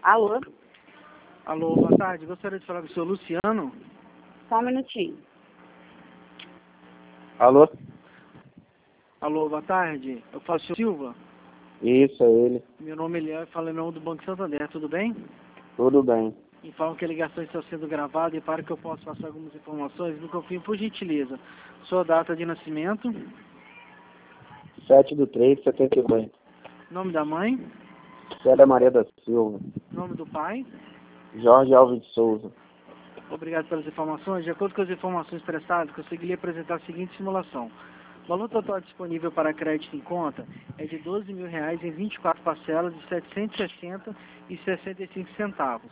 Alô? Alô, boa tarde. Gostaria de falar com o senhor Luciano. Só um minutinho. Alô? Alô, boa tarde. Eu falo com o senhor Silva. Isso, é ele. Meu nome é Eliel e falo em nome do Banco Santander. Tudo bem? Tudo bem. Informam que a ligação está sendo gravada e para que eu possa passar algumas informações, me confirme por gentileza sua data de nascimento, 7/3/78. nome da mãe, Célia Maria da Silva. nome do pai. Jorge Alves de Souza. Obrigado pelas informações. De acordo com as informações prestadas, consegui lhe apresentar a seguinte simulação. O valor total disponível para crédito em conta é de R$ 12.000 em 24 parcelas de R$ 760,65.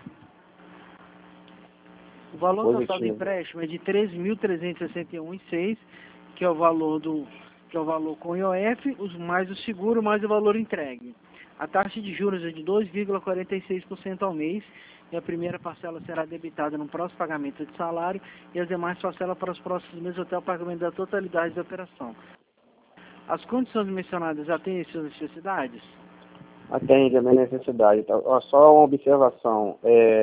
O valor total do Positivo. empréstimo é de R$ 13.361,06, que é o valor com IOF, mais o seguro, mais o valor entregue. A taxa de juros é de 2,46% ao mês, e a primeira parcela será debitada no próximo pagamento de salário e as demais parcelas para os próximos meses até o pagamento da totalidade da operação. As condições mencionadas atendem às suas necessidades? Atende a minha necessidade. Tá? Ó, só uma observação.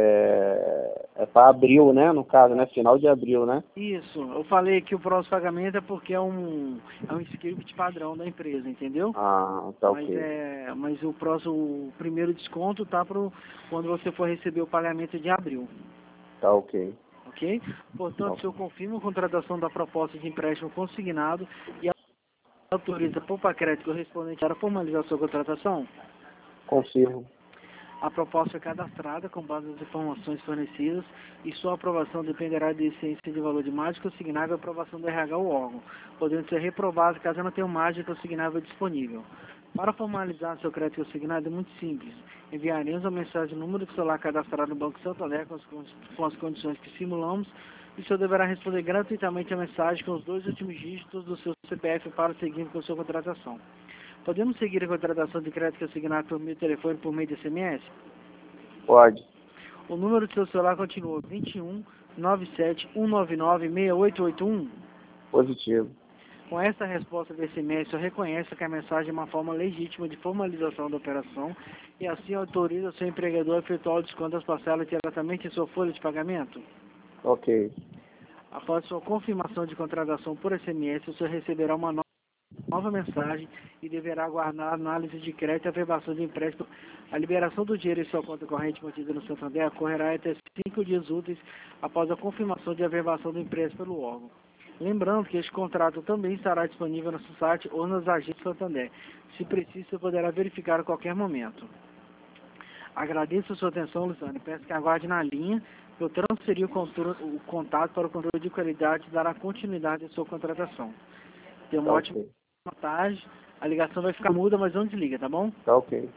É para abril, né? No caso, né? Final de abril, né? Isso, eu falei que o próximo pagamento é porque é um script padrão da empresa, entendeu? Ah, tá ok. Mas o primeiro desconto tá quando você for receber o pagamento de abril, Tá ok. ok? Portanto, o senhor confirma a contratação da proposta de empréstimo consignado e autoriza a Poupa Crédito correspondente para formalizar sua contratação? Confirmo. A proposta é cadastrada com base nas informações fornecidas e sua aprovação dependerá da essência de valor de margem consignável e aprovação do RH ou órgão, podendo ser reprovado caso não tenha margem consignável disponível. Para formalizar seu crédito consignado é muito simples. Enviaremos a mensagem no número do celular cadastrado no Banco Santander com as condições que simulamos e o senhor deverá responder gratuitamente a mensagem com os 2 últimos dígitos do seu CPF para seguir com sua contratação. Podemos seguir a contratação de crédito consignado por meio de telefone por meio de SMS? Pode. O número do seu celular continua 21 97 199 6881. Positivo. Com essa resposta do SMS, eu reconheço que a mensagem é uma forma legítima de formalização da operação e assim autoriza o seu empregador a efetuar o desconto das parcelas diretamente em sua folha de pagamento. Ok. Após sua confirmação de contratação por SMS, o senhor receberá uma nova mensagem e deverá aguardar a análise de crédito e a averbação de empréstimo. A liberação do dinheiro em sua conta corrente mantida no Santander ocorrerá até 5 dias úteis após a confirmação de averbação do empréstimo pelo órgão. Lembrando que este contrato também estará disponível no seu site ou nas agências Santander. Se preciso, você poderá verificar a qualquer momento. Agradeço a sua atenção, Luciano. Peço que aguarde na linha. Eu transferi o contato para o controle de qualidade e dará continuidade à sua contratação. Tenha uma ótima tarde. A ligação vai ficar muda, mas não desliga, tá bom? Tá ok.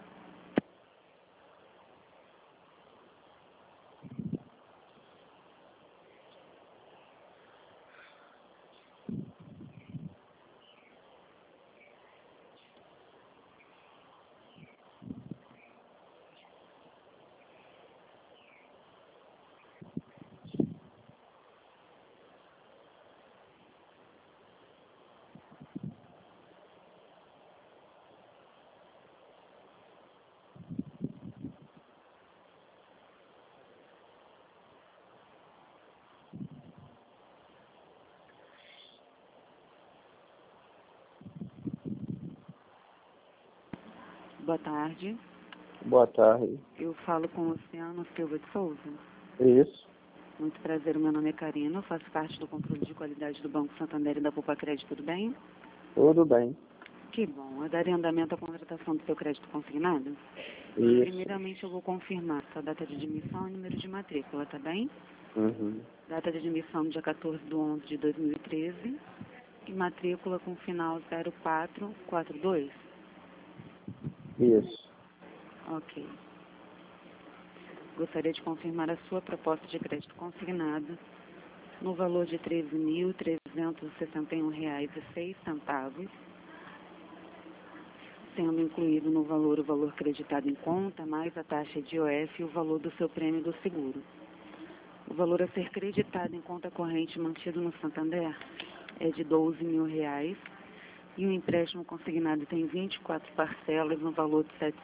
Boa tarde. Boa tarde. Eu falo com o Luciano Silva de Souza. Isso. Muito prazer, meu nome é Karina. Eu faço parte do controle de qualidade do Banco Santander e da Poupa Crédito, tudo bem? Tudo bem. Que bom. Eu darei andamento à contratação do seu crédito consignado? Isso. Primeiramente, eu vou confirmar sua data de admissão e número de matrícula, tá bem? Uhum. Data de admissão dia 14/11/2013 e matrícula com final 0442. Isso. Ok. Gostaria de confirmar a sua proposta de crédito consignado no valor de R$ 13.361,06, sendo incluído no valor o valor creditado em conta, mais a taxa de IOF e o valor do seu prêmio do seguro. O valor a ser creditado em conta corrente mantido no Santander é de R$ 12.000, E o empréstimo consignado tem 24 parcelas no valor de R$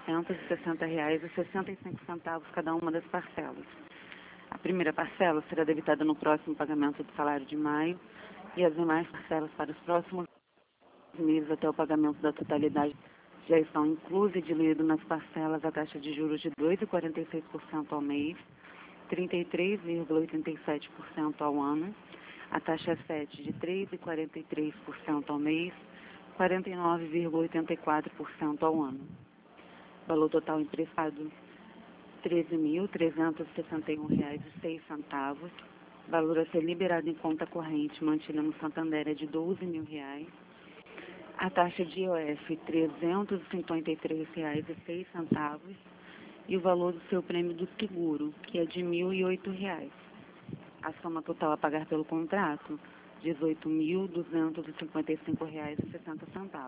760,65 cada uma das parcelas. A primeira parcela será debitada no próximo pagamento do salário de maio e as demais parcelas para os próximos meses até o pagamento da totalidade já estão inclusas e diluído nas parcelas a taxa de juros de 2,46% ao mês, 33,87% ao ano, a taxa 7 de 3,43% ao mês, 49,84% ao ano. Valor total emprestado, R$ 13.361,06. Valor a ser liberado em conta corrente mantida no Santander é de R$ 12.000. A taxa de IOF, R$ 353,06. E o valor do seu prêmio do seguro, que é de R$ 1.008. A soma total a pagar pelo contrato, R$ 18.255,60.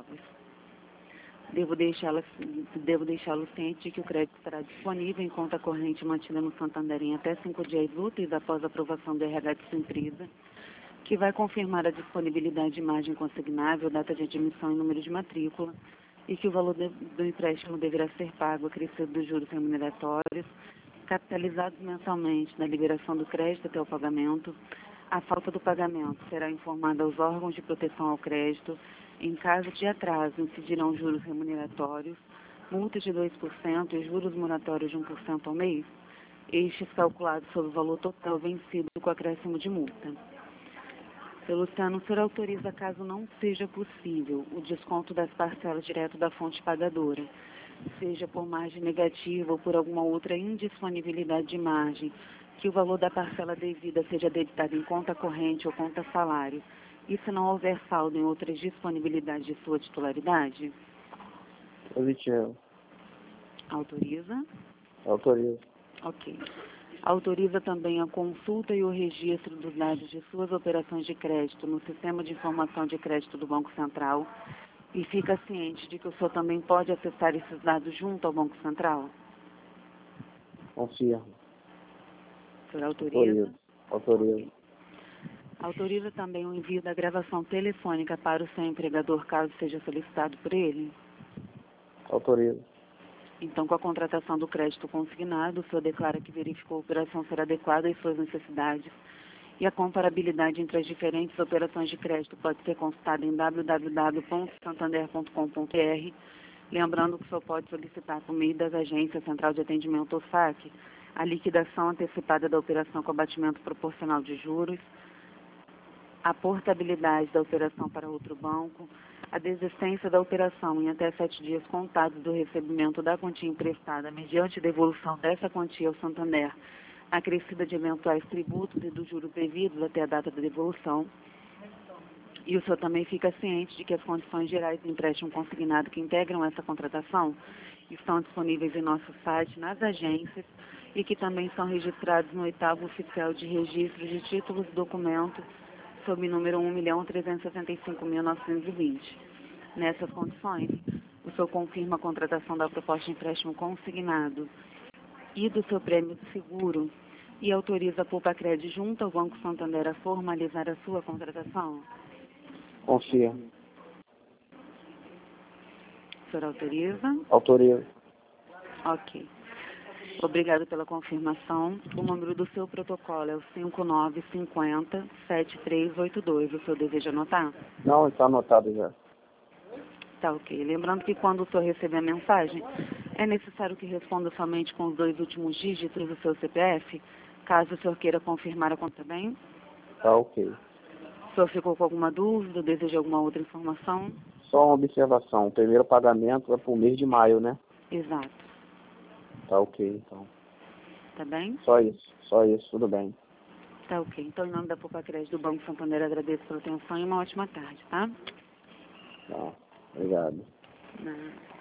Devo deixá-lo ciente de que o crédito estará disponível em conta corrente mantida no Santander em até 5 dias úteis após a aprovação do RH de sua empresa, que vai confirmar a disponibilidade de margem consignável, data de admissão e número de matrícula, e que o valor do empréstimo deverá ser pago acrescido dos juros remuneratórios, capitalizados mensalmente na liberação do crédito até o pagamento. A falta do pagamento será informada aos órgãos de proteção ao crédito. Em caso de atraso, incidirão juros remuneratórios, multas de 2% e juros moratórios de 1% ao mês, estes calculados sobre o valor total vencido com acréscimo de multa. Seu Luciano, o senhor autoriza, caso não seja possível, o desconto das parcelas direto da fonte pagadora, seja por margem negativa ou por alguma outra indisponibilidade de margem, que o valor da parcela devida seja debitado em conta corrente ou conta salário, e se não houver saldo em outras disponibilidades de sua titularidade? Positivo. Autoriza? Autorizo. Ok. Autoriza também a consulta e o registro dos dados de suas operações de crédito no Sistema de Informação de Crédito do Banco Central e fica ciente de que o senhor também pode acessar esses dados junto ao Banco Central? Confirmo. O senhor autoriza? Autorizo. Autoriza também o envio da gravação telefônica para o seu empregador, caso seja solicitado por ele? Autorizo. Então, com a contratação do crédito consignado, o senhor declara que verificou a operação ser adequada às suas necessidades e a comparabilidade entre as diferentes operações de crédito pode ser consultada em www.santander.com.br, lembrando que o senhor pode solicitar por meio das agências Central de Atendimento ou SAC a liquidação antecipada da operação com abatimento proporcional de juros, a portabilidade da operação para outro banco, a desistência da operação em até 7 dias contados do recebimento da quantia emprestada mediante devolução dessa quantia ao Santander, acrescida de eventuais tributos e dos juros devidos até a data da devolução. E o senhor também fica ciente de que as condições gerais do empréstimo consignado que integram essa contratação estão disponíveis em nosso site, nas agências, e que também são registrados no 8º Oficial de Registro de Títulos e Documentos, sob número 1.365.920. Nessas condições, o senhor confirma a contratação da proposta de empréstimo consignado e do seu prêmio de seguro e autoriza a Pulpacred junto ao Banco Santander a formalizar a sua contratação? Confirmo. O senhor autoriza? Autorizo. Ok. Obrigado pela confirmação. O número do seu protocolo é o 5950-7382. O senhor deseja anotar? Não, está anotado já. Tá ok. Lembrando que quando o senhor receber a mensagem, é necessário que responda somente com os 2 últimos dígitos do seu CPF, caso o senhor queira confirmar a conta bem. Tá ok. O senhor ficou com alguma dúvida, deseja alguma outra informação? Só uma observação. O primeiro pagamento é para o mês de maio, né? Exato. Tá ok, então. Tá bem? Só isso, tudo bem. Tá ok. Então, em nome da Pulpacred do Banco Santander, agradeço pela atenção e uma ótima tarde, tá? Tá, obrigado. Não.